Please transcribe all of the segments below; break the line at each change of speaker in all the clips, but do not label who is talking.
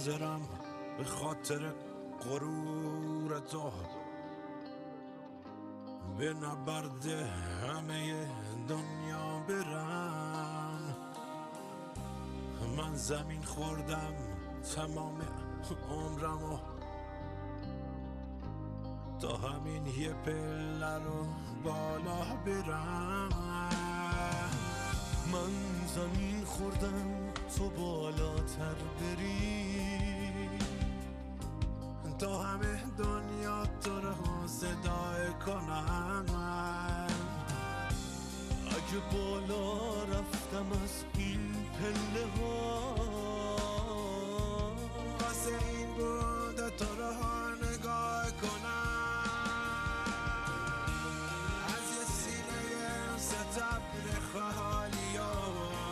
حاضرم به خاطر غرور تو به نبرد همه دنیا برم. من زمین خوردم تمام عمرمو تا همین یه پله رو بالا برم.
من زمین خوردم تو بالاتر بری
تا همه دنیا تو رو صدای کنم.
اگه بالا رفتم از این پله ها
واسه این بود تو رو نگاه کنم. از یه سینه ستبر خالی ها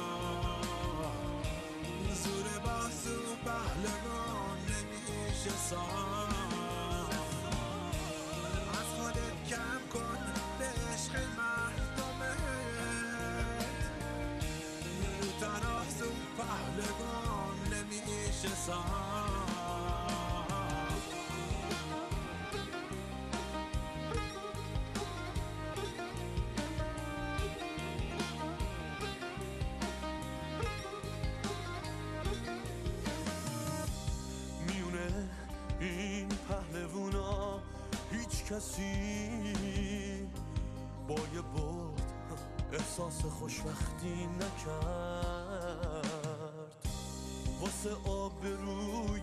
زور بازو پهلوان نمیشه ساخت. از خودت کم کن به عشق مردمت رو ترازو پهلوان نمیشه ساخت.
میونه این پهلوونا هیچ کسی با یه برد احساس خوشبختی نکرد. واسه آبروی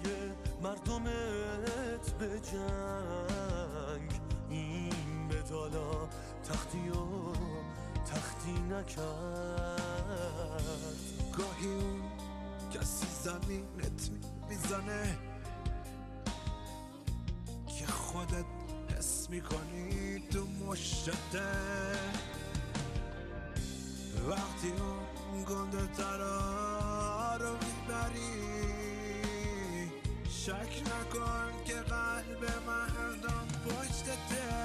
مردمت به جنگ این مدالا تختی نکرد.
گاهی اون کسی زمینت میزنه که خودت حس میکنی تو مشته. وقتی اون گنده ترا رو میبری شک نکن که قلب مردم پشتته.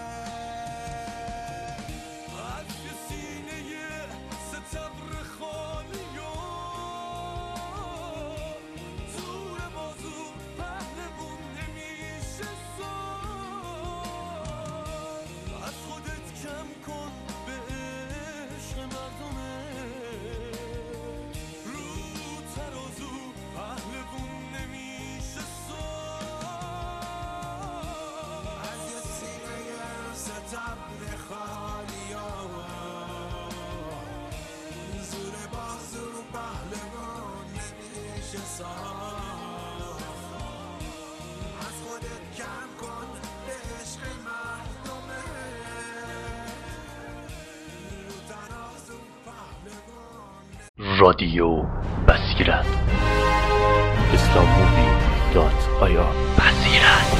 از یه سینه ستبر خالی زور بازو پهلوون نمیشه ساخت. از خودت کم کن به عشق مردمت رو ترازو پهلوون نمیشه ساخت.
از یه سینه ستبر خالی ها زور بازو پهلوان نمیشه ساخت. از خودت کم کن به عشق مردمت رو ترازو پهلوان.
رادیو بصیرت islammovie.ir بصیرت